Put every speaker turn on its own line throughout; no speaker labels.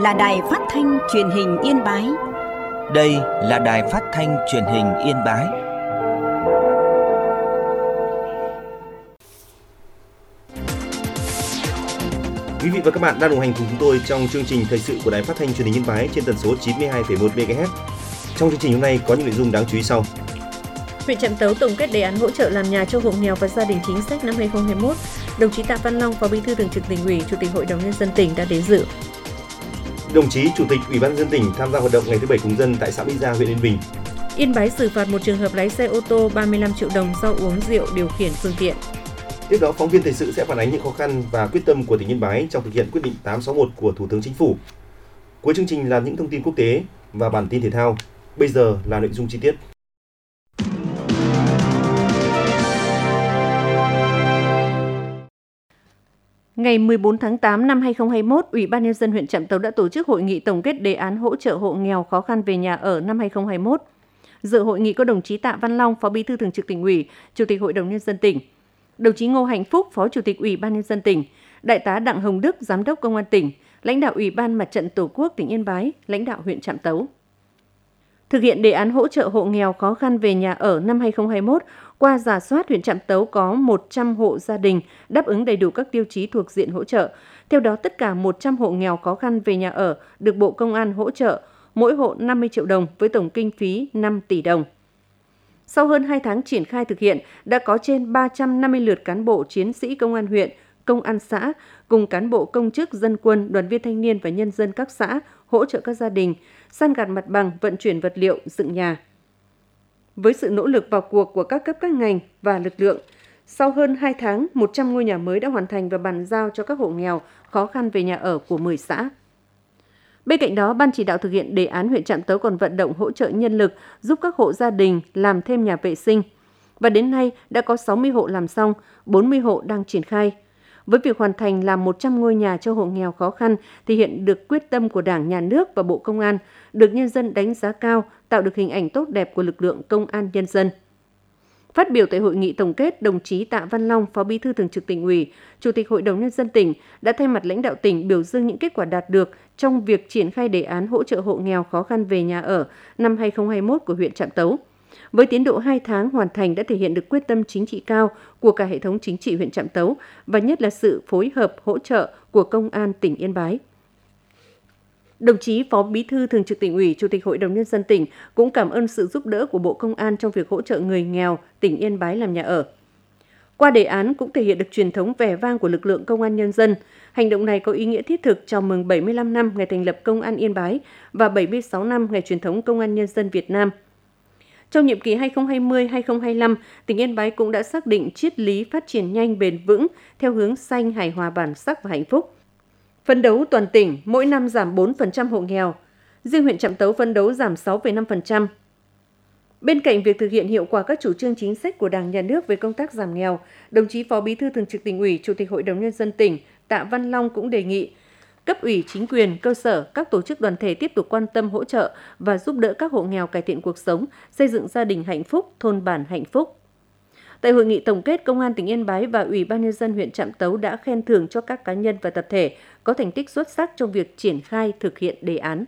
là Đài Phát thanh Truyền hình Yên Bái.
Đây là Đài Phát thanh Truyền hình Yên Bái.
Quý vị và các bạn đang đồng hành cùng chúng tôi trong chương trình thời sự của Đài Phát thanh Truyền hình Yên Bái trên tần số 92,1 MHz. Trong chương trình hôm nay có những nội dung đáng chú ý sau.
Huyện Trạm Tấu tổng kết đề án hỗ trợ làm nhà cho hộ nghèo và gia đình chính sách năm 2021. Đồng chí Tạ Văn Long, Phó Bí thư Thường trực Tỉnh ủy, Chủ tịch Hội đồng Nhân dân tỉnh đã đến dự.
Đồng chí Chủ tịch Ủy ban nhân dân tỉnh tham gia hoạt động ngày thứ Bảy cùng dân tại xã Mỹ Gia, huyện Yên Bình.
Yên Bái xử phạt một trường hợp lái xe ô tô 35 triệu đồng do uống rượu điều khiển phương tiện.
Tiếp đó, phóng viên thời sự sẽ phản ánh những khó khăn và quyết tâm của tỉnh Yên Bái trong thực hiện quyết định 861 của Thủ tướng Chính phủ. Cuối chương trình là những thông tin quốc tế và bản tin thể thao. Bây giờ là nội dung chi tiết.
Ngày 14 tháng 8 năm 2021, Ủy ban Nhân dân huyện Trạm Tấu đã tổ chức hội nghị tổng kết đề án hỗ trợ hộ nghèo khó khăn về nhà ở năm 2021. Dự hội nghị có đồng chí Tạ Văn Long, Phó Bí thư Thường trực Tỉnh ủy, Chủ tịch Hội đồng Nhân dân tỉnh, đồng chí Ngô Hạnh Phúc, Phó Chủ tịch Ủy ban Nhân dân tỉnh, Đại tá Đặng Hồng Đức, Giám đốc Công an tỉnh, lãnh đạo Ủy ban Mặt trận Tổ quốc tỉnh Yên Bái, lãnh đạo huyện Trạm Tấu. Thực hiện đề án hỗ trợ hộ nghèo khó khăn về nhà ở năm 2021, qua rà soát, huyện Trạm Tấu có 100 hộ gia đình đáp ứng đầy đủ các tiêu chí thuộc diện hỗ trợ. Theo đó, tất cả 100 hộ nghèo khó khăn về nhà ở được Bộ Công an hỗ trợ, mỗi hộ 50 triệu đồng với tổng kinh phí 5 tỷ đồng. Sau hơn 2 tháng triển khai thực hiện, đã có trên 350 lượt cán bộ chiến sĩ công an huyện, công an xã, cùng cán bộ công chức dân quân, đoàn viên thanh niên và nhân dân các xã hỗ trợ các gia đình, san gạt mặt bằng, vận chuyển vật liệu, dựng nhà. Với sự nỗ lực vào cuộc của các cấp các ngành và lực lượng, sau hơn 2 tháng, 100 ngôi nhà mới đã hoàn thành và bàn giao cho các hộ nghèo khó khăn về nhà ở của 10 xã. Bên cạnh đó, Ban chỉ đạo thực hiện đề án huyện Trạm Tấu còn vận động hỗ trợ nhân lực giúp các hộ gia đình làm thêm nhà vệ sinh. Và đến nay đã có 60 hộ làm xong, 40 hộ đang triển khai. Với việc hoàn thành làm 100 ngôi nhà cho hộ nghèo khó khăn thể hiện được quyết tâm của Đảng, Nhà nước và Bộ Công an, được nhân dân đánh giá cao, tạo được hình ảnh tốt đẹp của lực lượng công an nhân dân. Phát biểu tại hội nghị tổng kết, đồng chí Tạ Văn Long, Phó Bí thư Thường trực Tỉnh ủy, Chủ tịch Hội đồng Nhân dân tỉnh đã thay mặt lãnh đạo tỉnh biểu dương những kết quả đạt được trong việc triển khai đề án hỗ trợ hộ nghèo khó khăn về nhà ở năm 2021 của huyện Trạm Tấu. Với tiến độ 2 tháng hoàn thành đã thể hiện được quyết tâm chính trị cao của cả hệ thống chính trị huyện Trạm Tấu và nhất là sự phối hợp hỗ trợ của Công an tỉnh Yên Bái. Đồng chí Phó Bí thư Thường trực Tỉnh ủy, Chủ tịch Hội đồng Nhân dân tỉnh cũng cảm ơn sự giúp đỡ của Bộ Công an trong việc hỗ trợ người nghèo tỉnh Yên Bái làm nhà ở. Qua đề án cũng thể hiện được truyền thống vẻ vang của lực lượng Công an Nhân dân. Hành động này có ý nghĩa thiết thực chào mừng 75 năm ngày thành lập Công an Yên Bái và 76 năm ngày truyền thống Công an Nhân dân Việt Nam. Trong nhiệm kỳ 2020-2025, tỉnh Yên Bái cũng đã xác định triết lý phát triển nhanh bền vững theo hướng xanh, hài hòa, bản sắc và hạnh phúc. Phấn đấu toàn tỉnh mỗi năm giảm 4% hộ nghèo, riêng huyện Trạm Tấu phấn đấu giảm 6,5%. Bên cạnh việc thực hiện hiệu quả các chủ trương chính sách của Đảng, Nhà nước về công tác giảm nghèo, đồng chí Phó Bí thư Thường trực Tỉnh ủy, Chủ tịch Hội đồng Nhân dân tỉnh Tạ Văn Long cũng đề nghị cấp ủy chính quyền, cơ sở, các tổ chức đoàn thể tiếp tục quan tâm hỗ trợ và giúp đỡ các hộ nghèo cải thiện cuộc sống, xây dựng gia đình hạnh phúc, thôn bản hạnh phúc. Tại hội nghị tổng kết, Công an tỉnh Yên Bái và Ủy ban Nhân dân huyện Trạm Tấu đã khen thưởng cho các cá nhân và tập thể có thành tích xuất sắc trong việc triển khai thực hiện đề án.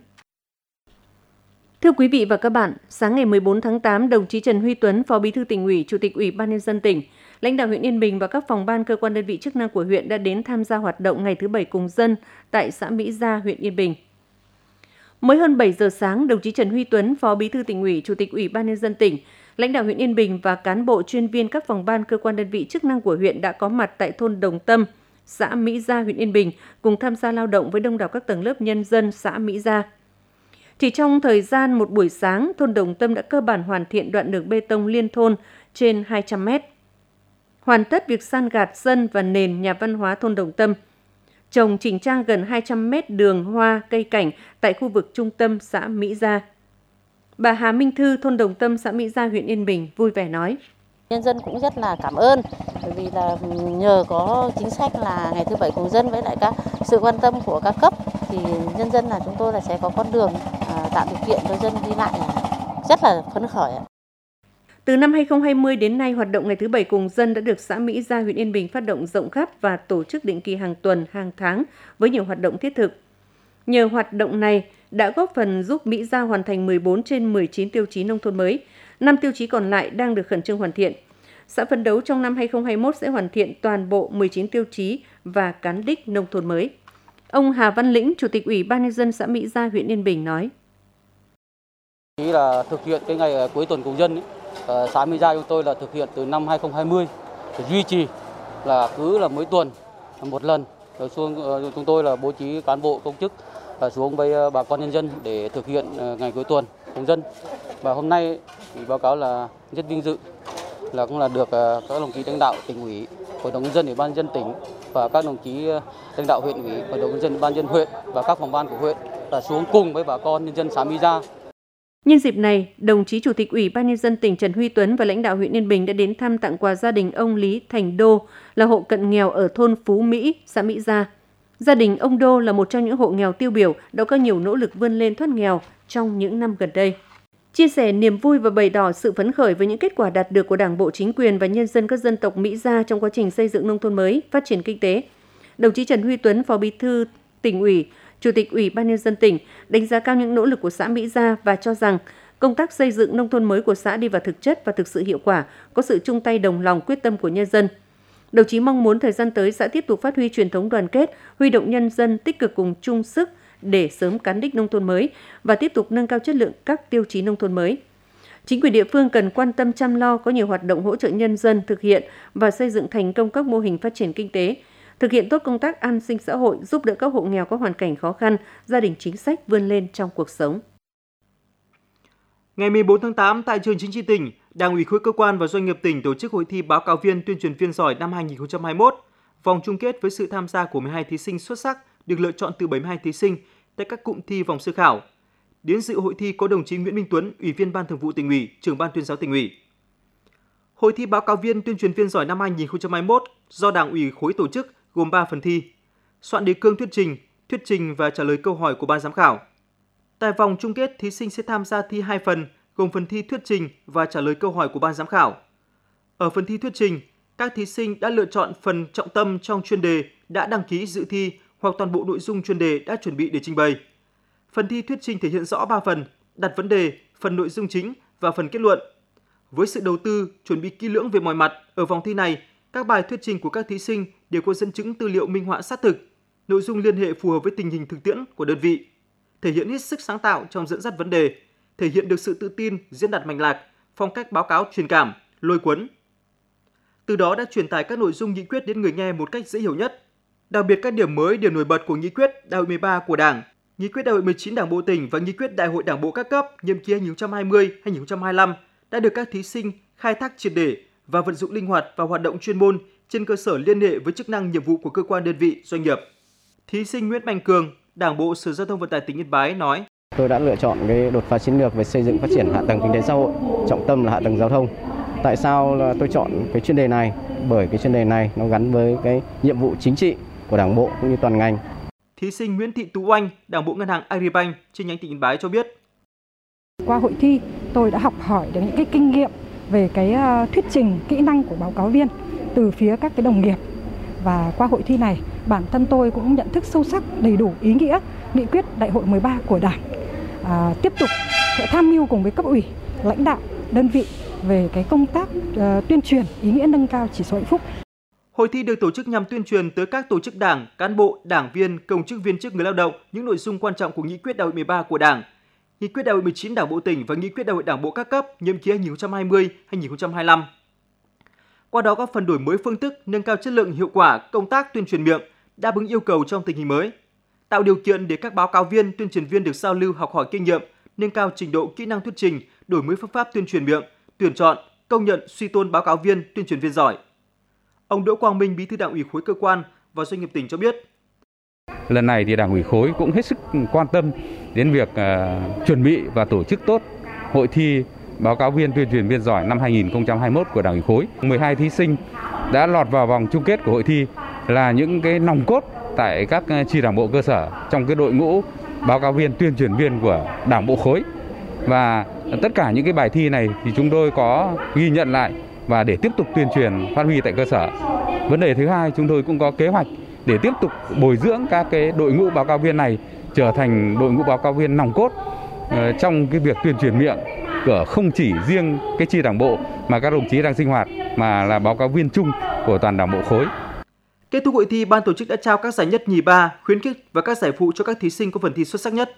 Thưa quý vị và các bạn, sáng ngày 14 tháng 8, đồng chí Trần Huy Tuấn, Phó Bí thư Tỉnh ủy, Chủ tịch Ủy ban Nhân dân tỉnh, lãnh đạo huyện Yên Bình và các phòng ban cơ quan đơn vị chức năng của huyện đã đến tham gia hoạt động ngày thứ Bảy cùng dân tại xã Mỹ Gia, huyện Yên Bình. Mới hơn 7 giờ sáng, đồng chí Trần Huy Tuấn, Phó Bí thư Tỉnh ủy, Chủ tịch Ủy ban Nhân dân tỉnh, lãnh đạo huyện Yên Bình và cán bộ chuyên viên các phòng ban cơ quan đơn vị chức năng của huyện đã có mặt tại thôn Đồng Tâm, xã Mỹ Gia, huyện Yên Bình, cùng tham gia lao động với đông đảo các tầng lớp nhân dân xã Mỹ Gia. Chỉ trong thời gian một buổi sáng, thôn Đồng Tâm đã cơ bản hoàn thiện đoạn đường bê tông liên thôn trên 200 mét. Hoàn tất việc san gạt sân và nền nhà văn hóa thôn Đồng Tâm. Trồng chỉnh trang gần 200 mét đường hoa, cây cảnh tại khu vực trung tâm xã Mỹ Gia. Bà Hà Minh Thư, thôn Đồng Tâm, xã Mỹ Gia, huyện Yên Bình vui vẻ nói.
Nhân dân cũng rất là cảm ơn, bởi vì là nhờ có chính sách là ngày thứ Bảy cùng dân với lại các sự quan tâm của các cấp thì nhân dân là chúng tôi là sẽ có con đường tạo điều kiện cho dân đi lại rất là phấn khởi.
Từ năm 2020 đến nay, hoạt động ngày thứ Bảy cùng dân đã được xã Mỹ Gia, huyện Yên Bình phát động rộng khắp và tổ chức định kỳ hàng tuần, hàng tháng với nhiều hoạt động thiết thực. Nhờ hoạt động này đã góp phần giúp Mỹ Gia hoàn thành 14 trên 19 tiêu chí nông thôn mới, 5 tiêu chí còn lại đang được khẩn trương hoàn thiện. Xã phấn đấu trong năm 2021 sẽ hoàn thiện toàn bộ 19 tiêu chí và cán đích nông thôn mới. Ông Hà Văn Lĩnh, Chủ tịch Ủy ban Nhân dân xã Mỹ Gia, huyện Yên Bình nói.
Ý là thực hiện cái ngày cuối tuần công dân, xã Mỹ Gia chúng tôi là thực hiện từ năm 2020, duy trì là cứ là mỗi tuần một lần. Rồi chúng tôi là bố trí cán bộ công chức xuống với bà con nhân dân để thực hiện ngày cuối tuần công dân. Và hôm nay thì báo cáo là rất vinh dự là cũng là được các đồng chí lãnh đạo tỉnh ủy, hội đồng nhân dân, ủy ban nhân dân tỉnh và các đồng chí lãnh đạo huyện ủy, hội đồng nhân dân, ủy ban nhân dân huyện và các phòng ban của huyện là xuống cùng với bà con nhân dân xã Mỹ Gia.
Nhân dịp này, đồng chí Chủ tịch Ủy ban Nhân dân tỉnh Trần Huy Tuấn và lãnh đạo huyện Yên Bình đã đến thăm tặng quà gia đình ông Lý Thành Đô là hộ cận nghèo ở thôn Phú Mỹ, xã Mỹ Gia. Gia đình ông Đô là một trong những hộ nghèo tiêu biểu đã có nhiều nỗ lực vươn lên thoát nghèo trong những năm gần đây. Chia sẻ niềm vui và bày tỏ sự phấn khởi với những kết quả đạt được của Đảng bộ, chính quyền và nhân dân các dân tộc Mỹ Gia trong quá trình xây dựng nông thôn mới, phát triển kinh tế, đồng chí Trần Huy Tuấn, Phó Bí thư Tỉnh ủy, Chủ tịch Ủy ban Nhân dân tỉnh đánh giá cao những nỗ lực của xã Mỹ Gia và cho rằng công tác xây dựng nông thôn mới của xã đi vào thực chất và thực sự hiệu quả, có sự chung tay đồng lòng quyết tâm của nhân dân. Đồng chí mong muốn thời gian tới xã tiếp tục phát huy truyền thống đoàn kết, huy động nhân dân tích cực cùng chung sức để sớm cán đích nông thôn mới và tiếp tục nâng cao chất lượng các tiêu chí nông thôn mới. Chính quyền địa phương cần quan tâm chăm lo, có nhiều hoạt động hỗ trợ nhân dân thực hiện và xây dựng thành công các mô hình phát triển kinh tế, thực hiện tốt công tác an sinh xã hội, giúp đỡ các hộ nghèo có hoàn cảnh khó khăn, gia đình chính sách vươn lên trong cuộc sống.
Ngày 14 tháng 8, tại trường Chính trị tỉnh, Đảng ủy khối cơ quan và doanh nghiệp tỉnh tổ chức hội thi báo cáo viên tuyên truyền viên giỏi năm 2021. Vòng chung kết với sự tham gia của 12 thí sinh xuất sắc được lựa chọn từ 72 thí sinh tại các cụm thi vòng sơ khảo. Đến dự hội thi có đồng chí Nguyễn Minh Tuấn, Ủy viên Ban Thường vụ Tỉnh ủy, Trưởng ban Tuyên giáo Tỉnh ủy. Hội thi báo cáo viên tuyên truyền viên giỏi năm 2021 do Đảng ủy khối tổ chức gồm 3 phần thi: soạn đề cương thuyết trình và trả lời câu hỏi của ban giám khảo. Tại vòng chung kết, thí sinh sẽ tham gia thi 2 phần, gồm phần thi thuyết trình và trả lời câu hỏi của ban giám khảo. Ở phần thi thuyết trình, các thí sinh đã lựa chọn phần trọng tâm trong chuyên đề đã đăng ký dự thi hoặc toàn bộ nội dung chuyên đề đã chuẩn bị để trình bày. Phần thi thuyết trình thể hiện rõ 3 phần: đặt vấn đề, phần nội dung chính và phần kết luận. Với sự đầu tư, chuẩn bị kỹ lưỡng về mọi mặt, ở vòng thi này, các bài thuyết trình của các thí sinh đều có dẫn chứng tư liệu minh họa sát thực, nội dung liên hệ phù hợp với tình hình thực tiễn của đơn vị, thể hiện hết sức sáng tạo trong dẫn dắt vấn đề, thể hiện được sự tự tin, diễn đạt mạch lạc, phong cách báo cáo truyền cảm, lôi cuốn. Từ đó đã truyền tải các nội dung nghị quyết đến người nghe một cách dễ hiểu nhất. Đặc biệt các điểm mới, điểm nổi bật của nghị quyết Đại hội 13 của Đảng, nghị quyết Đại hội 19 Đảng bộ tỉnh và nghị quyết Đại hội Đảng bộ các cấp nhiệm kỳ 2020-2025 đã được các thí sinh khai thác triệt để và vận dụng linh hoạt vào hoạt động chuyên môn trên cơ sở liên hệ với chức năng nhiệm vụ của cơ quan đơn vị, doanh nghiệp. Thí sinh Nguyễn Mạnh Cường, Đảng bộ Sở Giao thông Vận tải tỉnh Yên Bái nói:
Tôi đã lựa chọn cái đột phá chiến lược về xây dựng phát triển hạ tầng kinh tế xã hội, trọng tâm là hạ tầng giao thông. Tại sao là tôi chọn cái chuyên đề này? Bởi cái chuyên đề này nó gắn với cái nhiệm vụ chính trị của Đảng bộ cũng như toàn ngành.
Thí sinh Nguyễn Thị Tú Oanh, Đảng bộ Ngân hàng Agribank chi nhánh tỉnh Yên Bái cho biết:
Qua hội thi, tôi đã học hỏi được những cái kinh nghiệm về cái thuyết trình, kỹ năng của báo cáo viên từ phía các cái đồng nghiệp. Và qua hội thi này, bản thân tôi cũng nhận thức sâu sắc đầy đủ ý nghĩa nghị quyết Đại hội 13 của Đảng. Tiếp tục sẽ tham mưu cùng với cấp ủy, lãnh đạo, đơn vị về cái công tác tuyên truyền ý nghĩa nâng cao chỉ số hạnh phúc.
Hội thi được tổ chức nhằm tuyên truyền tới các tổ chức Đảng, cán bộ, đảng viên, công chức viên chức, người lao động những nội dung quan trọng của nghị quyết Đại hội 13 của Đảng, nghị quyết Đại hội 19 Đảng bộ tỉnh và nghị quyết Đại hội Đảng bộ các cấp nhiệm kỳ 2020-2025. Qua đó góp phần đổi mới phương thức, nâng cao chất lượng, hiệu quả công tác tuyên truyền miệng, đáp ứng yêu cầu trong tình hình mới, tạo điều kiện để các báo cáo viên, tuyên truyền viên được giao lưu, học hỏi kinh nghiệm, nâng cao trình độ kỹ năng thuyết trình, đổi mới phương pháp tuyên truyền miệng, tuyển chọn, công nhận, suy tôn báo cáo viên, tuyên truyền viên giỏi. Ông Đỗ Quang Minh, Bí thư Đảng ủy khối cơ quan và doanh nghiệp tỉnh cho biết:
Lần này thì Đảng ủy khối cũng hết sức quan tâm đến việc chuẩn bị và tổ chức tốt hội thi báo cáo viên, tuyên truyền viên giỏi năm 2021 của Đảng ủy khối. 12 thí sinh đã lọt vào vòng chung kết của hội thi là những cái nòng cốt tại các chi đảng bộ cơ sở trong cái đội ngũ báo cáo viên, tuyên truyền viên của Đảng bộ khối. Và tất cả những cái bài thi này thì chúng tôi có ghi nhận lại và để tiếp tục tuyên truyền phát huy tại cơ sở. Vấn đề thứ hai, chúng tôi cũng có kế hoạch để tiếp tục bồi dưỡng các cái đội ngũ báo cáo viên này trở thành đội ngũ báo cáo viên nòng cốt trong cái việc tuyên truyền miệng của không chỉ riêng cái chi đảng bộ mà các đồng chí đang sinh hoạt, mà là báo cáo viên chung của toàn đảng bộ khối.
Kết thúc hội thi, ban tổ chức đã trao các giải nhất, nhì, ba, khuyến khích và các giải phụ cho các thí sinh có phần thi xuất sắc nhất.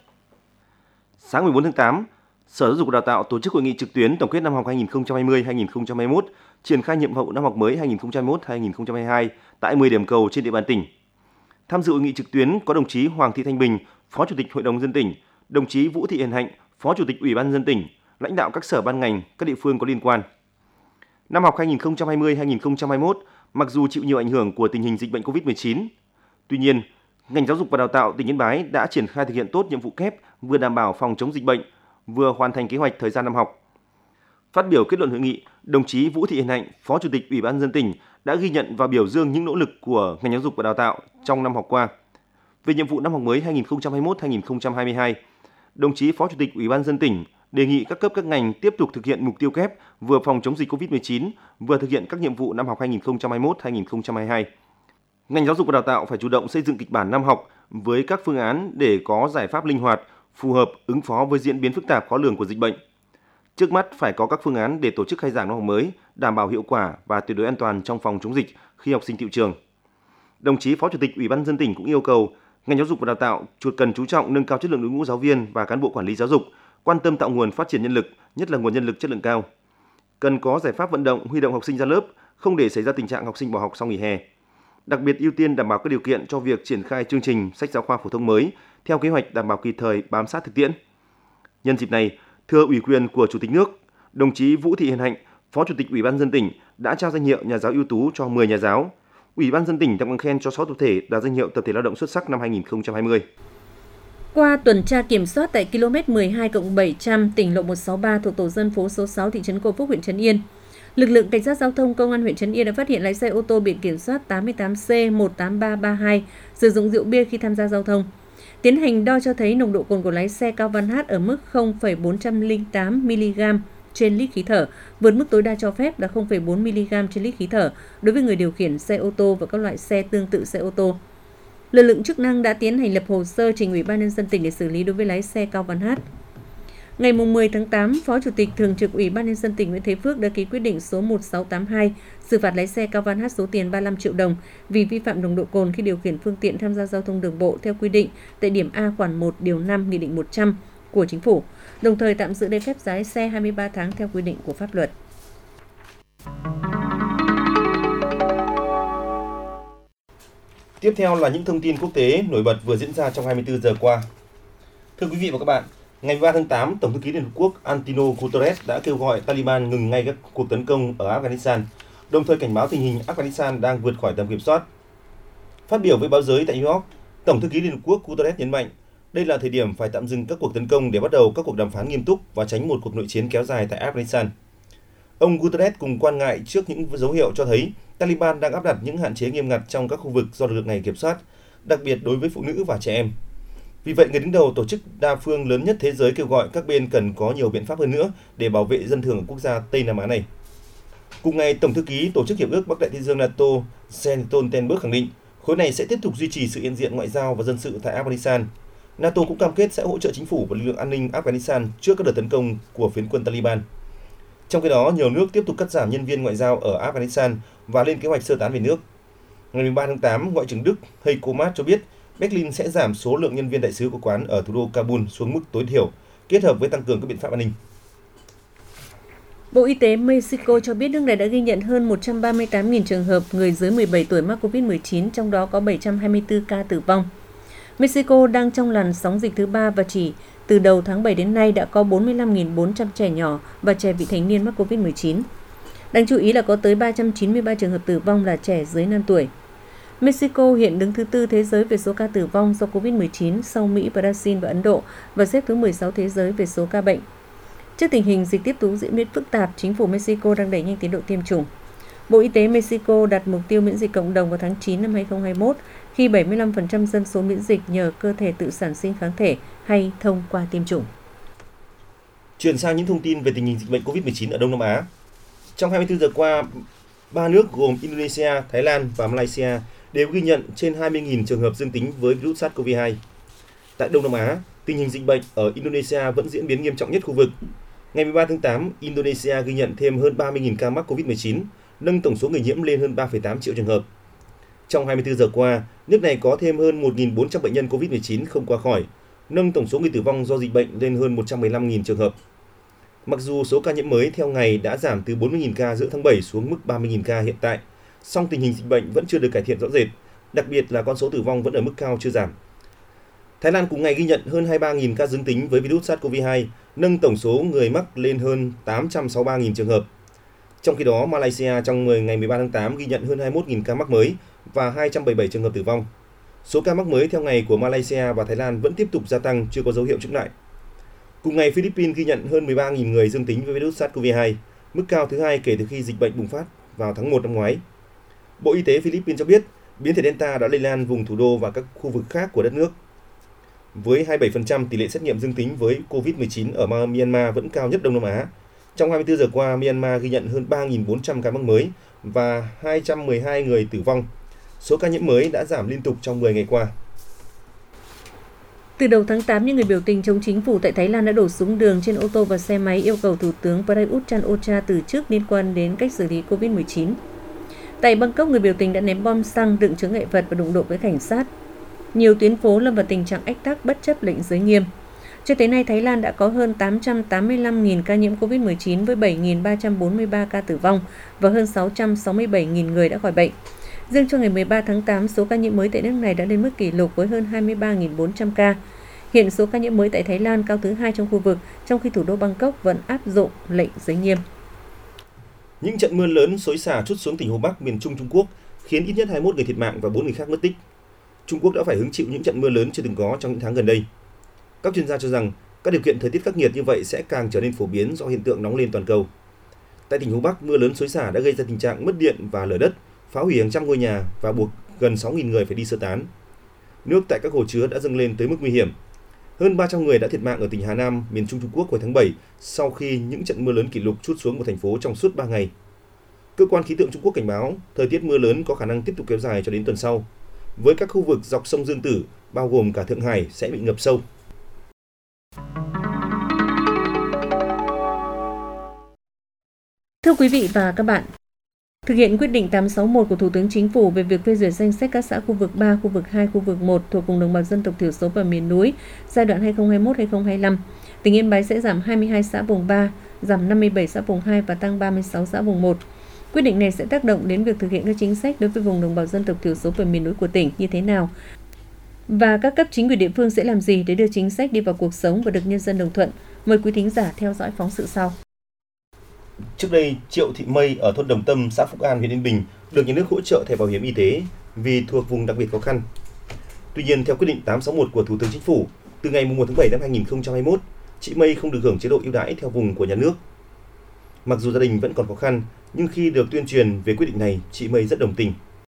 Sáng 14 tháng 8, Sở Giáo dục và Đào tạo tổ chức hội nghị trực tuyến tổng kết năm học 2020-2021, triển khai nhiệm vụ năm học mới 2021-2022 tại 10 điểm cầu trên địa bàn tỉnh. Tham dự hội nghị trực tuyến có đồng chí Hoàng Thị Thanh Bình, Phó Chủ tịch Hội đồng nhân dân tỉnh, đồng chí Vũ Thị Hiền Hạnh, Phó Chủ tịch Ủy ban nhân dân tỉnh, lãnh đạo các sở ban ngành, các địa phương có liên quan. Năm học 2020-2021, mặc dù chịu nhiều ảnh hưởng của tình hình dịch bệnh COVID-19, tuy nhiên, ngành giáo dục và đào tạo tỉnh Yên Bái đã triển khai thực hiện tốt nhiệm vụ kép, vừa đảm bảo phòng chống dịch bệnh, vừa hoàn thành kế hoạch thời gian năm học. Phát biểu kết luận hội nghị, đồng chí Vũ Thị Hiền Hạnh, Phó Chủ tịch Ủy ban nhân dân tỉnh đã ghi nhận và biểu dương những nỗ lực của ngành giáo dục và đào tạo trong năm học qua. Về nhiệm vụ năm học mới 2021-2022, đồng chí Phó Chủ tịch Ủy ban nhân dân tỉnh đề nghị các cấp các ngành tiếp tục thực hiện mục tiêu kép vừa phòng chống dịch COVID-19, vừa thực hiện các nhiệm vụ năm học 2021-2022. Ngành giáo dục và đào tạo phải chủ động xây dựng kịch bản năm học với các phương án để có giải pháp linh hoạt, phù hợp ứng phó với diễn biến phức tạp khó lường của dịch bệnh. Trước mắt phải có các phương án để tổ chức khai giảng năm học mới, đảm bảo hiệu quả và tuyệt đối an toàn trong phòng chống dịch khi học sinh tựu trường. Đồng chí Phó Chủ tịch Ủy ban nhân dân tỉnh cũng yêu cầu ngành giáo dục và đào tạo cần chú trọng nâng cao chất lượng đội ngũ giáo viên và cán bộ quản lý giáo dục, quan tâm tạo nguồn phát triển nhân lực, nhất là nguồn nhân lực chất lượng cao. Cần có giải pháp vận động huy động học sinh ra lớp, không để xảy ra tình trạng học sinh bỏ học sau nghỉ hè. Đặc biệt ưu tiên đảm bảo các điều kiện cho việc triển khai chương trình sách giáo khoa phổ thông mới theo kế hoạch đảm bảo kịp thời, bám sát thực tiễn. Nhân dịp này, thưa ủy quyền của Chủ tịch nước, đồng chí Vũ Thị Hiền Hạnh, Phó Chủ tịch Ủy ban nhân dân tỉnh đã trao danh hiệu nhà giáo ưu tú cho 10 nhà giáo. Ủy ban nhân dân tỉnh tặng bằng khen cho 6 tập thể đạt danh hiệu tập thể lao động xuất sắc năm 2020.
Qua tuần tra kiểm soát tại km 12+700 tỉnh lộ 163 thuộc tổ dân phố số 6 thị trấn Cô Phúc, huyện Trấn Yên, lực lượng cảnh sát giao thông công an huyện Trấn Yên đã phát hiện lái xe ô tô biển kiểm soát 88C18332 sử dụng rượu bia khi tham gia giao thông. Tiến hành đo cho thấy nồng độ cồn của lái xe Cao Văn Hát ở mức 0,408 mg trên lít khí thở, vượt mức tối đa cho phép là 0,4 mg trên lít khí thở đối với người điều khiển xe ô tô và các loại xe tương tự xe ô tô. Lực lượng chức năng đã tiến hành lập hồ sơ trình Ủy ban nhân dân tỉnh để xử lý đối với lái xe Cao Văn Hát. Ngày 10 tháng 8, Phó Chủ tịch Thường trực Ủy ban nhân dân tỉnh Nguyễn Thế Phước đã ký quyết định số 1682 xử phạt lái xe Cao Văn Hát số tiền 35 triệu đồng vì vi phạm nồng độ cồn khi điều khiển phương tiện tham gia giao thông đường bộ theo quy định tại điểm A khoản 1 điều 5 Nghị định 100 của Chính phủ, đồng thời tạm giữ giấy phép lái xe 23 tháng theo quy định của pháp luật.
Tiếp theo là những thông tin quốc tế nổi bật vừa diễn ra trong 24 giờ qua. Thưa quý vị và các bạn, ngày 13 tháng 8, Tổng thư ký Liên Hợp Quốc Antonio Guterres đã kêu gọi Taliban ngừng ngay các cuộc tấn công ở Afghanistan, đồng thời cảnh báo tình hình Afghanistan đang vượt khỏi tầm kiểm soát. Phát biểu với báo giới tại New York, Tổng thư ký Liên Hợp Quốc Guterres nhấn mạnh đây là thời điểm phải tạm dừng các cuộc tấn công để bắt đầu các cuộc đàm phán nghiêm túc và tránh một cuộc nội chiến kéo dài tại Afghanistan. Ông Guterres cùng quan ngại trước những dấu hiệu cho thấy Taliban đang áp đặt những hạn chế nghiêm ngặt trong các khu vực do lực lượng này kiểm soát, đặc biệt đối với phụ nữ và trẻ em. Vì vậy, người đứng đầu tổ chức đa phương lớn nhất thế giới kêu gọi các bên cần có nhiều biện pháp hơn nữa để bảo vệ dân thường ở quốc gia Tây Nam Á này. Cùng ngày, Tổng thư ký Tổ chức Hiệp ước Bắc Đại Tây Dương NATO Jens Stoltenberg khẳng định khối này sẽ tiếp tục duy trì sự hiện diện ngoại giao và dân sự tại Afghanistan. NATO cũng cam kết sẽ hỗ trợ chính phủ và lực lượng an ninh Afghanistan trước các đợt tấn công của phiến quân Taliban. Trong khi đó, nhiều nước tiếp tục cắt giảm nhân viên ngoại giao ở Afghanistan và lên kế hoạch sơ tán về nước. Ngày 13 tháng 8, Ngoại trưởng Đức Heiko Maas cho biết Berlin sẽ giảm số lượng nhân viên đại sứ của quán ở thủ đô Kabul xuống mức tối thiểu, kết hợp với tăng cường các biện pháp an ninh.
Bộ Y tế Mexico cho biết nước này đã ghi nhận hơn 138.000 trường hợp người dưới 17 tuổi mắc COVID-19, trong đó có 724 ca tử vong. Mexico đang trong làn sóng dịch thứ 3 và chỉ từ đầu tháng 7 đến nay đã có 45.400 trẻ nhỏ và trẻ vị thành niên mắc COVID-19. Đáng chú ý là có tới 393 trường hợp tử vong là trẻ dưới 5 tuổi. Mexico hiện đứng thứ 4 thế giới về số ca tử vong do COVID-19 sau Mỹ, Brazil và Ấn Độ và xếp thứ 16 thế giới về số ca bệnh. Trước tình hình dịch tiếp tục diễn biến phức tạp, chính phủ Mexico đang đẩy nhanh tiến độ tiêm chủng. Bộ Y tế Mexico đặt mục tiêu miễn dịch cộng đồng vào tháng 9 năm 2021 khi 75% dân số miễn dịch nhờ cơ thể tự sản sinh kháng thể hay thông qua tiêm chủng.
Chuyển sang những thông tin về tình hình dịch bệnh COVID-19 ở Đông Nam Á. Trong 24 giờ qua, 3 nước gồm Indonesia, Thái Lan và Malaysia đều ghi nhận trên 20.000 trường hợp dương tính với virus SARS-CoV-2. Tại Đông Nam Á, tình hình dịch bệnh ở Indonesia vẫn diễn biến nghiêm trọng nhất khu vực. Ngày 13 tháng 8, Indonesia ghi nhận thêm hơn 30.000 ca mắc COVID-19, nâng tổng số người nhiễm lên hơn 3,8 triệu trường hợp. Trong 24 giờ qua, nước này có thêm hơn 1.400 bệnh nhân COVID-19 không qua khỏi, nâng tổng số người tử vong do dịch bệnh lên hơn 115.000 trường hợp. Mặc dù số ca nhiễm mới theo ngày đã giảm từ 40.000 ca giữa tháng 7 xuống mức 30.000 ca hiện tại, song tình hình dịch bệnh vẫn chưa được cải thiện rõ rệt, đặc biệt là con số tử vong vẫn ở mức cao chưa giảm. Thái Lan cùng ngày ghi nhận hơn 23.000 ca dương tính với virus SARS-CoV-2, nâng tổng số người mắc lên hơn 863.000 trường hợp. Trong khi đó, Malaysia trong ngày 13 tháng 8 ghi nhận hơn 21.000 ca mắc mới và 277 trường hợp tử vong. Số ca mắc mới theo ngày của Malaysia và Thái Lan vẫn tiếp tục gia tăng, chưa có dấu hiệu chững lại. Cùng ngày, Philippines ghi nhận hơn 13.000 người dương tính với virus SARS-CoV-2, mức cao thứ hai kể từ khi dịch bệnh bùng phát vào tháng 1 năm ngoái. Bộ Y tế Philippines cho biết, biến thể Delta đã lây lan vùng thủ đô và các khu vực khác của đất nước. Với 27% tỷ lệ xét nghiệm dương tính với COVID-19 ở Myanmar vẫn cao nhất Đông Nam Á. Trong 24 giờ qua, Myanmar ghi nhận hơn 3.400 ca mắc mới và 212 người tử vong. Số ca nhiễm mới đã giảm liên tục trong 10 ngày qua.
Từ đầu tháng 8, những người biểu tình chống chính phủ tại Thái Lan đã đổ xuống đường trên ô tô và xe máy yêu cầu Thủ tướng Prayut Chan-o-cha từ chức liên quan đến cách xử lý COVID-19. Tại Bangkok, người biểu tình đã ném bom xăng, đựng chướng ngại vật và đụng độ với cảnh sát. Nhiều tuyến phố lâm vào tình trạng ách tắc bất chấp lệnh giới nghiêm. Cho tới nay, Thái Lan đã có hơn 885.000 ca nhiễm COVID-19 với 7.343 ca tử vong và hơn 667.000 người đã khỏi bệnh. Riêng cho ngày 13 tháng 8, số ca nhiễm mới tại nước này đã lên mức kỷ lục với hơn 23.400 ca. Hiện số ca nhiễm mới tại Thái Lan cao thứ hai trong khu vực, trong khi thủ đô Bangkok vẫn áp dụng lệnh giới nghiêm.
Những trận mưa lớn xối xả trút xuống tỉnh Hồ Bắc, miền Trung Trung Quốc khiến ít nhất 21 người thiệt mạng và 4 người khác mất tích. Trung Quốc đã phải hứng chịu những trận mưa lớn chưa từng có trong những tháng gần đây. Các chuyên gia cho rằng các điều kiện thời tiết khắc nghiệt như vậy sẽ càng trở nên phổ biến do hiện tượng nóng lên toàn cầu. Tại tỉnh Hồ Bắc, mưa lớn xối xả đã gây ra tình trạng mất điện và lở đất, phá hủy hàng trăm ngôi nhà và buộc gần 6.000 người phải đi sơ tán. Nước tại các hồ chứa đã dâng lên tới mức nguy hiểm. Hơn 300 người đã thiệt mạng ở tỉnh Hà Nam, miền Trung Trung Quốc hồi tháng 7 sau khi những trận mưa lớn kỷ lục trút xuống một thành phố trong suốt 3 ngày. Cơ quan khí tượng Trung Quốc cảnh báo thời tiết mưa lớn có khả năng tiếp tục kéo dài cho đến tuần sau, với các khu vực dọc sông Dương Tử, bao gồm cả Thượng Hải, sẽ bị ngập sâu.
Thưa quý vị và các bạn, thực hiện quyết định 861 của Thủ tướng Chính phủ về việc phê duyệt danh sách các xã khu vực 3, khu vực 2, khu vực 1 thuộc vùng đồng bào dân tộc thiểu số và miền núi giai đoạn 2021-2025, tỉnh Yên Bái sẽ giảm 22 xã vùng 3, giảm 57 xã vùng 2 và tăng 36 xã vùng 1. Quyết định này sẽ tác động đến việc thực hiện các chính sách đối với vùng đồng bào dân tộc thiểu số và miền núi của tỉnh như thế nào? Và các cấp chính quyền địa phương sẽ làm gì để đưa chính sách đi vào cuộc sống và được nhân dân đồng thuận? Mời quý thính giả theo dõi phóng sự sau.
Trước đây, Triệu Thị Mây ở thôn Đồng Tâm, xã Phúc An, huyện Yên Bình được nhà nước hỗ trợ thẻ bảo hiểm y tế vì thuộc vùng đặc biệt khó khăn. Tuy nhiên, theo quyết định 861 của Thủ tướng Chính phủ, từ ngày 1 tháng 7 năm 2021, chị Mây không được hưởng chế độ ưu đãi theo vùng của nhà nước. Mặc dù gia đình vẫn còn khó khăn, nhưng khi được tuyên truyền về quyết định này, chị Mây rất đồng tình.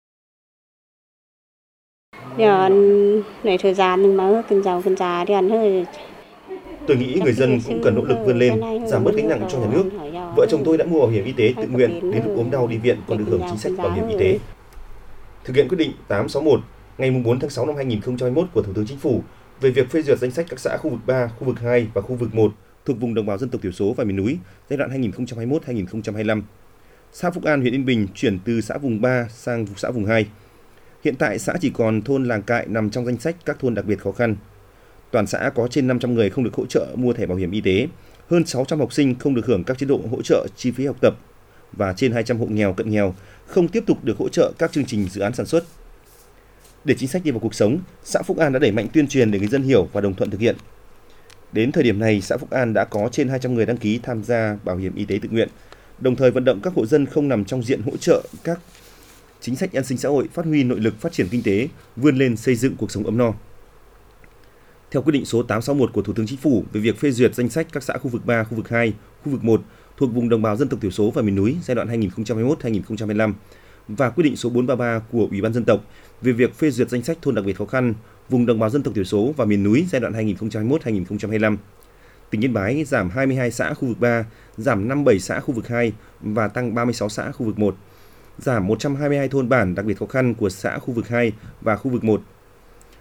Tôi nghĩ người dân cũng cần nỗ lực vươn lên, giảm bớt gánh nặng cho nhà nước. Vợ chồng tôi đã mua bảo hiểm y tế tự nguyện, đến lúc ốm đau đi viện còn được hưởng chính sách bảo hiểm y tế. Thực hiện quyết định 861 ngày 4 tháng 6 năm 2021 của Thủ tướng Chính phủ về việc phê duyệt danh sách các xã khu vực 3, khu vực 2 và khu vực 1 thuộc vùng đồng bào dân tộc thiểu số và miền núi giai đoạn 2021-2025. Xã Phúc An, huyện Yên Bình chuyển từ xã vùng 3 sang xã vùng 2. Hiện tại xã chỉ còn thôn Làng Cại nằm trong danh sách các thôn đặc biệt khó khăn. Toàn xã có trên 500 người không được hỗ trợ mua thẻ bảo hiểm y tế, hơn 600 học sinh không được hưởng các chế độ hỗ trợ chi phí học tập và trên 200 hộ nghèo cận nghèo không tiếp tục được hỗ trợ các chương trình dự án sản xuất. Để chính sách đi vào cuộc sống, xã Phúc An đã đẩy mạnh tuyên truyền để người dân hiểu và đồng thuận thực hiện. Đến thời điểm này, xã Phúc An đã có trên 200 người đăng ký tham gia bảo hiểm y tế tự nguyện, đồng thời vận động các hộ dân không nằm trong diện hỗ trợ các chính sách an sinh xã hội phát huy nội lực phát triển kinh tế, vươn lên xây dựng cuộc sống ấm no. Theo quyết định số 861 của Thủ tướng Chính phủ về việc phê duyệt danh sách các xã khu vực 3, khu vực 2, khu vực 1 thuộc vùng đồng bào dân tộc thiểu số và miền núi giai đoạn 2021-2025 và quyết định số 433 của Ủy ban Dân tộc về việc phê duyệt danh sách thôn đặc biệt khó khăn vùng đồng bào dân tộc thiểu số và miền núi giai đoạn 2021-2025. Tỉnh Yên Bái giảm 22 xã khu vực 3, giảm 57 xã khu vực 2 và tăng 36 xã khu vực 1, giảm 122 thôn bản đặc biệt khó khăn của xã khu vực 2 và khu vực 1.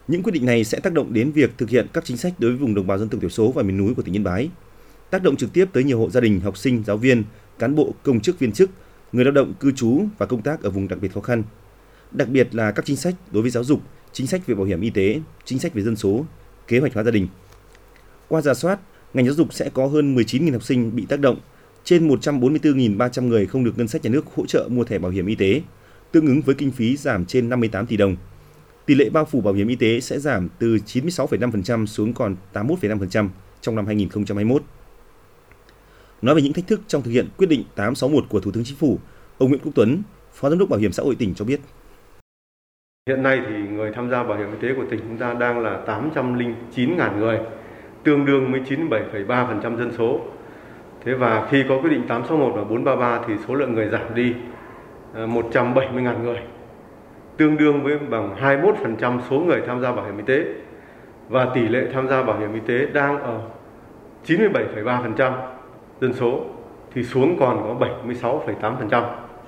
Những quyết định này sẽ tác động đến việc thực hiện các chính sách đối với vùng đồng bào dân tộc thiểu số và miền núi của tỉnh Yên Bái, tác động trực tiếp tới nhiều hộ gia đình, học sinh, giáo viên, cán bộ, công chức, viên chức, người lao động cư trú và công tác ở vùng đặc biệt khó khăn. Đặc biệt là các chính sách đối với giáo dục, chính sách về bảo hiểm y tế, chính sách về dân số, kế hoạch hóa gia đình. Qua rà soát, ngành giáo dục sẽ có hơn 19.000 học sinh bị tác động, trên 144.300 người không được ngân sách nhà nước hỗ trợ mua thẻ bảo hiểm y tế, tương ứng với kinh phí giảm trên 58 tỷ đồng. Tỷ lệ bao phủ bảo hiểm y tế sẽ giảm từ 96,5% xuống còn 81,5% trong năm 2021. Nói về những thách thức trong thực hiện quyết định 861 của Thủ tướng Chính phủ, ông Nguyễn Quốc Tuấn, Phó Giám đốc Bảo hiểm xã hội tỉnh cho biết.
Hiện nay thì người tham gia bảo hiểm y tế của tỉnh chúng ta đang là 809.000 người, tương đương với 97,3% dân số. Thế và khi có quyết định 861 và 433 thì số lượng người giảm đi 170.000 người, tương đương với bằng 21% số người tham gia bảo hiểm y tế. Và tỷ lệ tham gia bảo hiểm y tế đang ở 97,3% dân số thì xuống còn có 76,8%.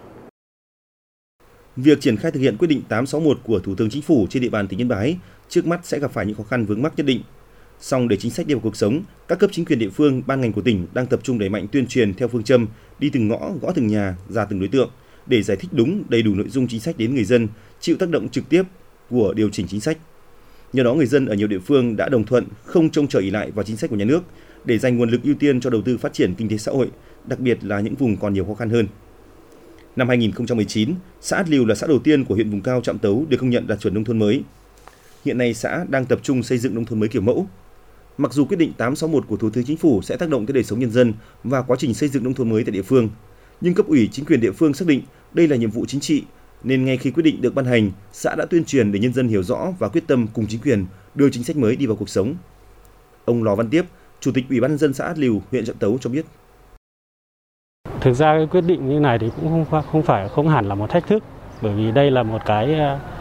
Việc triển khai thực hiện quyết định 861 của Thủ tướng Chính phủ trên địa bàn tỉnh Yên Bái trước mắt sẽ gặp phải những khó khăn vướng mắc nhất định. Song để chính sách đi vào cuộc sống, các cấp chính quyền địa phương, ban ngành của tỉnh đang tập trung đẩy mạnh tuyên truyền theo phương châm đi từng ngõ, gõ từng nhà, ra từng đối tượng để giải thích đúng, đầy đủ nội dung chính sách đến người dân, chịu tác động trực tiếp của điều chỉnh chính sách. Nhờ đó, người dân ở nhiều địa phương đã đồng thuận không trông chờ ỷ lại vào chính sách của nhà nước để dành nguồn lực ưu tiên cho đầu tư phát triển kinh tế xã hội, đặc biệt là những vùng còn nhiều khó khăn hơn. Năm 2019, xã Át Liều là xã đầu tiên của huyện vùng cao Trạm Tấu được công nhận đạt chuẩn nông thôn mới. Hiện nay xã đang tập trung xây dựng nông thôn mới kiểu mẫu. Mặc dù quyết định 861 của Thủ tướng Chính phủ sẽ tác động tới đời sống nhân dân và quá trình xây dựng nông thôn mới tại địa phương, nhưng cấp ủy chính quyền địa phương xác định đây là nhiệm vụ chính trị, nên ngay khi quyết định được ban hành, xã đã tuyên truyền để nhân dân hiểu rõ và quyết tâm cùng chính quyền đưa chính sách mới đi vào cuộc sống. Ông Lò Văn Tiếp, Chủ tịch Ủy ban nhân dân xã Át Liều, huyện Trạm Tấu cho biết.
Thực ra cái quyết định như này thì cũng không hẳn là một thách thức, bởi vì đây là một cái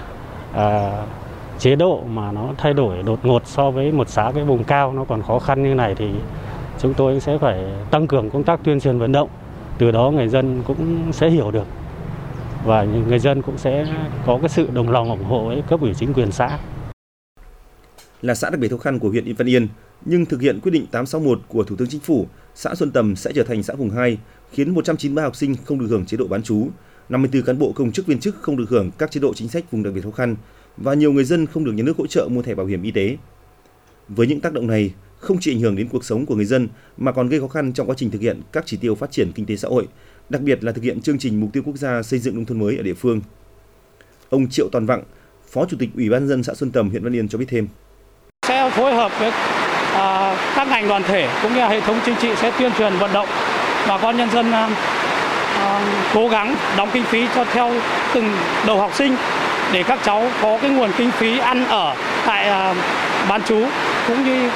chế độ mà nó thay đổi đột ngột so với một xã cái vùng cao nó còn khó khăn như này, thì chúng tôi sẽ phải tăng cường công tác tuyên truyền vận động, từ đó người dân cũng sẽ hiểu được và người dân cũng sẽ có cái sự đồng lòng ủng hộ với cấp ủy chính quyền xã.
Là xã đặc biệt khó khăn của huyện Văn Yên, nhưng thực hiện quyết định 861 của Thủ tướng Chính phủ, xã Xuân Tầm sẽ trở thành xã vùng 2, khiến 193 học sinh không được hưởng chế độ bán trú, 54 cán bộ công chức viên chức không được hưởng các chế độ chính sách vùng đặc biệt khó khăn và nhiều người dân không được nhà nước hỗ trợ mua thẻ bảo hiểm y tế. Với những tác động này, không chỉ ảnh hưởng đến cuộc sống của người dân mà còn gây khó khăn trong quá trình thực hiện các chỉ tiêu phát triển kinh tế xã hội, đặc biệt là thực hiện chương trình mục tiêu quốc gia xây dựng nông thôn mới ở địa phương. Ông Triệu Toàn Vặng, Phó Chủ tịch Ủy ban nhân dân xã Xuân Tầm, huyện Văn Yên cho biết thêm.
Sẽ phối hợp với các ngành đoàn thể cũng như hệ thống chính trị sẽ tuyên truyền vận động bà con nhân dân cố gắng đóng kinh phí cho theo từng đầu học sinh để các cháu có cái nguồn kinh phí ăn ở tại bán trú cũng như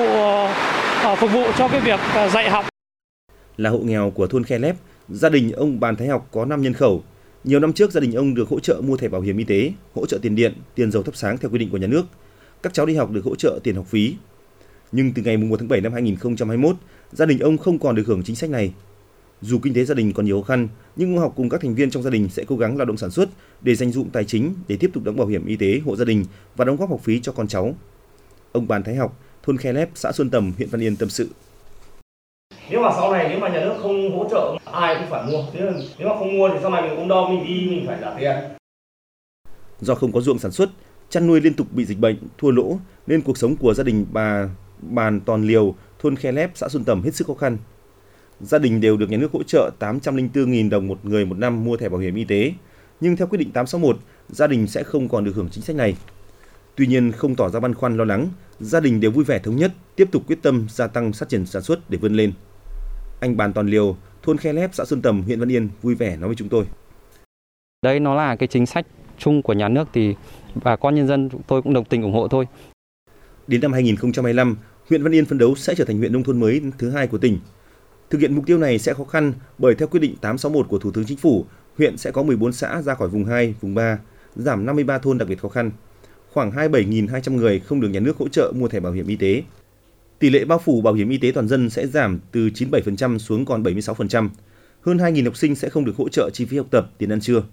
phục vụ cho cái việc dạy học.
Là hộ nghèo của thôn Khe Lép, gia đình ông Bàn Thái Học có 5 nhân khẩu. Nhiều năm trước gia đình ông được hỗ trợ mua thẻ bảo hiểm y tế, hỗ trợ tiền điện, tiền dầu thắp sáng theo quy định của nhà nước. Các cháu đi học được hỗ trợ tiền học phí. Nhưng từ ngày 1 tháng 7 năm 2021, gia đình ông không còn được hưởng chính sách này. Dù kinh tế gia đình còn nhiều khó khăn, nhưng ông Học cùng các thành viên trong gia đình sẽ cố gắng lao động sản xuất để dành dụm tài chính để tiếp tục đóng bảo hiểm y tế hộ gia đình và đóng góp học phí cho con cháu. Ông Bàn Thái Học, thôn Khe Lép, xã Xuân Tầm, huyện Văn Yên tâm sự.
Nếu mà sau này nhà nước không hỗ trợ ai cũng phải mua. Nếu mà không mua thì sau này mình cũng đau, mình đi mình phải trả tiền.
Do không có ruộng sản xuất, chăn nuôi liên tục bị dịch bệnh, thua lỗ nên cuộc sống của gia đình bà Bàn Toàn Liều, thôn Khe Lép, xã Xuân Tầm hết sức khó khăn. Gia đình đều được nhà nước hỗ trợ 804.000 đồng một người một năm mua thẻ bảo hiểm y tế, nhưng theo quyết định 861, gia đình sẽ không còn được hưởng chính sách này. Tuy nhiên không tỏ ra băn khoăn lo lắng, gia đình đều vui vẻ thống nhất, tiếp tục quyết tâm gia tăng phát triển sản xuất để vươn lên. Anh Bàn Toàn Liều, thôn Khe Lép, xã Xuân Tầm, huyện Văn Yên vui vẻ nói với chúng tôi.
Đây nó là cái chính sách chung của nhà nước thì bà con nhân dân chúng tôi cũng đồng tình ủng hộ thôi.
Đến năm 2025, huyện Văn Yên phấn đấu sẽ trở thành huyện nông thôn mới thứ 2 của tỉnh. Thực hiện mục tiêu này sẽ khó khăn bởi theo quyết định 861 của Thủ tướng Chính phủ, huyện sẽ có 14 xã ra khỏi vùng 2, vùng 3, giảm 53 thôn đặc biệt khó khăn. Khoảng 27.200 người không được nhà nước hỗ trợ mua thẻ bảo hiểm y tế. Tỷ lệ bao phủ bảo hiểm y tế toàn dân sẽ giảm từ 97% xuống còn 76%. Hơn 2.000 học sinh sẽ không được hỗ trợ chi phí học tập, tiền ăn trưa.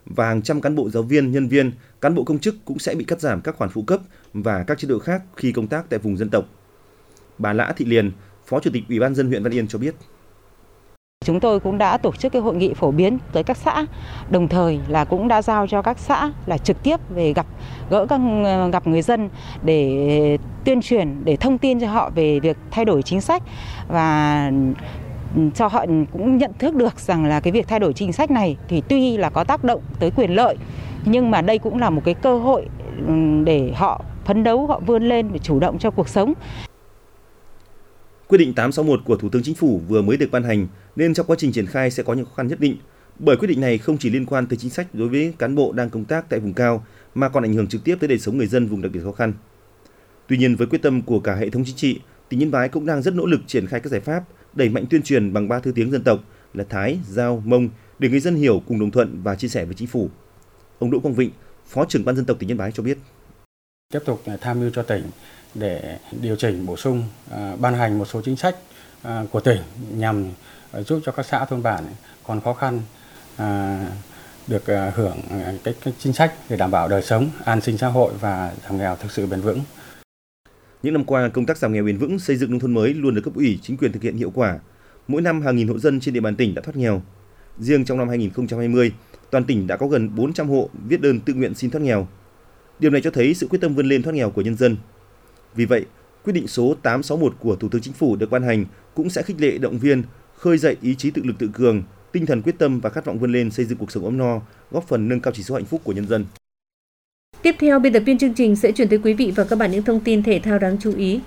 và hàng trăm cán bộ giáo viên, nhân viên, cán bộ công chức cũng sẽ bị cắt giảm các khoản phụ cấp và các chế độ khác khi công tác tại vùng dân tộc. Bà Lã Thị Liền, Phó Chủ tịch Ủy ban nhân dân huyện Văn Yên cho biết.
Chúng tôi cũng đã tổ chức cái hội nghị phổ biến tới các xã, đồng thời là cũng đã giao cho các xã là trực tiếp về gặp người dân để tuyên truyền, để thông tin cho họ về việc thay đổi chính sách và cho họ cũng nhận thức được rằng là cái việc thay đổi chính sách này thì tuy là có tác động tới quyền lợi, nhưng mà đây cũng là một cái cơ hội để họ phấn đấu, họ vươn lên để chủ động cho cuộc sống.
Quyết định 861 của Thủ tướng Chính phủ vừa mới được ban hành nên trong quá trình triển khai sẽ có những khó khăn nhất định, bởi quyết định này không chỉ liên quan tới chính sách đối với cán bộ đang công tác tại vùng cao mà còn ảnh hưởng trực tiếp tới đời sống người dân vùng đặc biệt khó khăn. Tuy nhiên, với quyết tâm của cả hệ thống chính trị, tỉnh Yên Bái cũng đang rất nỗ lực triển khai các giải pháp đẩy mạnh tuyên truyền bằng 3 thứ tiếng dân tộc là Thái, Dao, Mông để người dân hiểu, cùng đồng thuận và chia sẻ với chính phủ. Ông Đỗ Quang Vịnh, Phó trưởng Ban dân tộc tỉnh Yên Bái cho biết.
Tiếp tục tham mưu cho tỉnh để điều chỉnh, bổ sung, ban hành một số chính sách của tỉnh nhằm giúp cho các xã thôn bản còn khó khăn được hưởng cái chính sách để đảm bảo đời sống, an sinh xã hội và giảm nghèo thực sự bền vững.
Những năm qua, công tác giảm nghèo bền vững, xây dựng nông thôn mới luôn được cấp ủy, chính quyền thực hiện hiệu quả. Mỗi năm hàng nghìn hộ dân trên địa bàn tỉnh đã thoát nghèo. Riêng trong năm 2020, toàn tỉnh đã có gần 400 hộ viết đơn tự nguyện xin thoát nghèo. Điều này cho thấy sự quyết tâm vươn lên thoát nghèo của nhân dân. Vì vậy, quyết định số 861 của Thủ tướng Chính phủ được ban hành cũng sẽ khích lệ, động viên, khơi dậy ý chí tự lực tự cường, tinh thần quyết tâm và khát vọng vươn lên xây dựng cuộc sống ấm no, góp phần nâng cao chỉ số hạnh phúc của nhân dân.
Tiếp theo, biên tập viên chương trình sẽ chuyển tới quý vị và các bạn những thông tin thể thao đáng chú ý.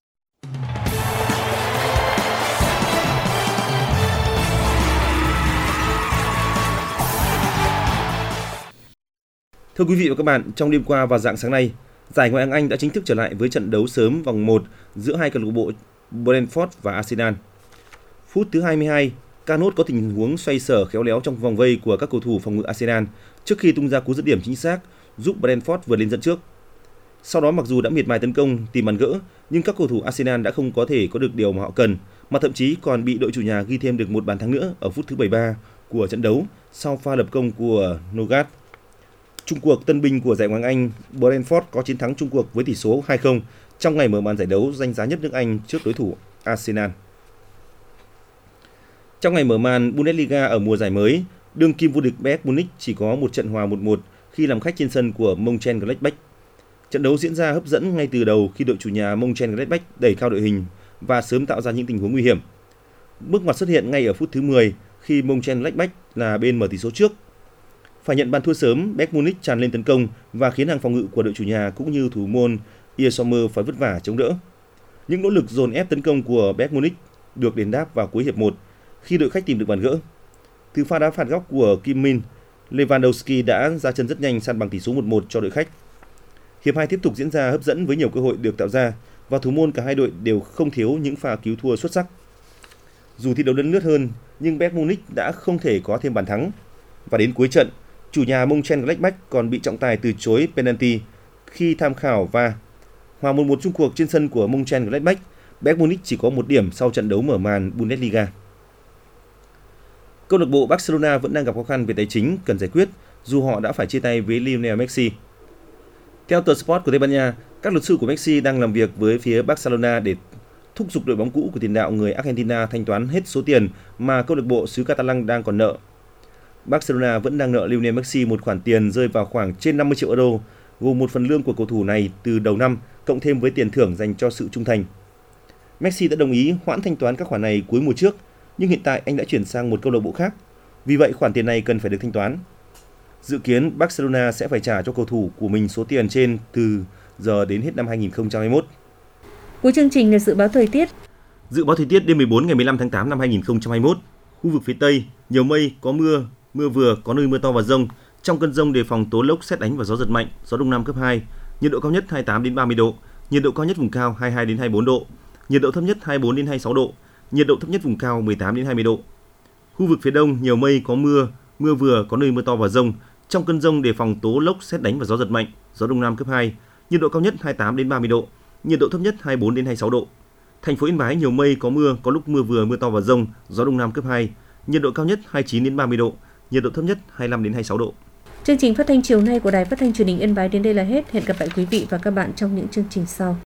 Thưa quý vị và các bạn, trong đêm qua và rạng sáng nay, giải Ngoại hạng Anh đã chính thức trở lại với trận đấu sớm vòng 1 giữa hai câu lạc bộ Brentford và Arsenal. Phút thứ 22, Canot có tình huống xoay sở khéo léo trong vòng vây của các cầu thủ phòng ngự Arsenal trước khi tung ra cú dứt điểm chính xác giúp Brentford vượt lên dẫn trước. Sau đó, mặc dù đã miệt mài tấn công tìm bàn gỡ, nhưng các cầu thủ Arsenal đã không có thể có được điều mà họ cần, mà thậm chí còn bị đội chủ nhà ghi thêm được một bàn thắng nữa ở phút thứ 73 của trận đấu sau pha lập công của Nogat. Chung cuộc tân binh của giải Ngoại hạng Anh, Brentford có chiến thắng chung cuộc với tỷ số 2-0 trong ngày mở màn giải đấu danh giá nhất nước Anh trước đối thủ Arsenal. Trong ngày mở màn Bundesliga ở mùa giải mới, đương kim vô địch Bayern Munich chỉ có một trận hòa 1-1 khi làm khách trên sân của Mönchengladbach. Trận đấu diễn ra hấp dẫn ngay từ đầu khi đội chủ nhà Mönchengladbach đẩy cao đội hình và sớm tạo ra những tình huống nguy hiểm. Bước ngoặt xuất hiện ngay ở phút thứ 10 khi Mönchengladbach là bên mở tỷ số trước. Phải nhận bàn thua sớm, Bayern Munich tràn lên tấn công và khiến hàng phòng ngự của đội chủ nhà cũng như thủ môn Ian Sommer phải vất vả chống đỡ. Những nỗ lực dồn ép tấn công của Bayern Munich được đền đáp vào cuối hiệp 1 khi đội khách tìm được bàn gỡ. Từ pha đá phạt góc của Kim Min, Lewandowski đã ra chân rất nhanh san bằng tỷ số 1-1 cho đội khách. Hiệp 2 tiếp tục diễn ra hấp dẫn với nhiều cơ hội được tạo ra và thủ môn cả hai đội đều không thiếu những pha cứu thua xuất sắc. Dù thi đấu lấn lướt hơn, nhưng Bayern Munich đã không thể có thêm bàn thắng. Và đến cuối trận, chủ nhà Mönchengladbach còn bị trọng tài từ chối penalty khi tham khảo VAR. Hòa 1-1 chung cuộc trên sân của Mönchengladbach, Bayern Munich chỉ có 1 điểm sau trận đấu mở màn Bundesliga. Câu lạc bộ Barcelona vẫn đang gặp khó khăn về tài chính cần giải quyết dù họ đã phải chia tay với Lionel Messi. Theo tờ Sport của Tây Ban Nha, các luật sư của Messi đang làm việc với phía Barcelona để thúc giục đội bóng cũ của tiền đạo người Argentina thanh toán hết số tiền mà câu lạc bộ xứ Catalan đang còn nợ. Barcelona vẫn đang nợ Lionel Messi một khoản tiền rơi vào khoảng trên 50 triệu euro, gồm một phần lương của cầu thủ này từ đầu năm cộng thêm với tiền thưởng dành cho sự trung thành. Messi đã đồng ý hoãn thanh toán các khoản này cuối mùa trước, nhưng hiện tại anh đã chuyển sang một câu lạc bộ khác. Vì vậy khoản tiền này cần phải được thanh toán. Dự kiến Barcelona sẽ phải trả cho cầu thủ của mình số tiền trên từ giờ đến hết năm 2021.
Cuối chương trình là dự báo thời tiết.
Dự báo thời tiết đêm 14 ngày 15 tháng 8 năm 2021. Khu vực phía Tây, nhiều mây, có mưa, mưa vừa, có nơi mưa to và dông. Trong cơn dông đề phòng tố lốc, sét đánh và gió giật mạnh, gió đông nam cấp 2. Nhiệt độ cao nhất 28 đến 30 độ, nhiệt độ cao nhất vùng cao 22 đến 24 độ, nhiệt độ thấp nhất 24 đến 26 độ, nhiệt độ thấp nhất vùng cao 18 đến 20 độ. Khu vực phía Đông, nhiều mây, có mưa, mưa vừa, có nơi mưa to và dông. Trong cơn dông đề phòng tố lốc, sét đánh và gió giật mạnh, gió đông nam cấp 2. Nhiệt độ cao nhất 28 đến 30 độ, nhiệt độ thấp nhất 24 đến 26 độ. Thành phố Yên Bái nhiều mây, có mưa, có lúc mưa vừa, mưa to và dông, gió đông nam cấp 2. Nhiệt độ cao nhất 29 đến 30 độ, nhiệt độ thấp nhất 25 đến 26 độ.
Chương trình phát thanh chiều nay của Đài Phát thanh Truyền hình Yên Bái đến đây là hết. Hẹn gặp lại quý vị và các bạn trong những chương trình sau.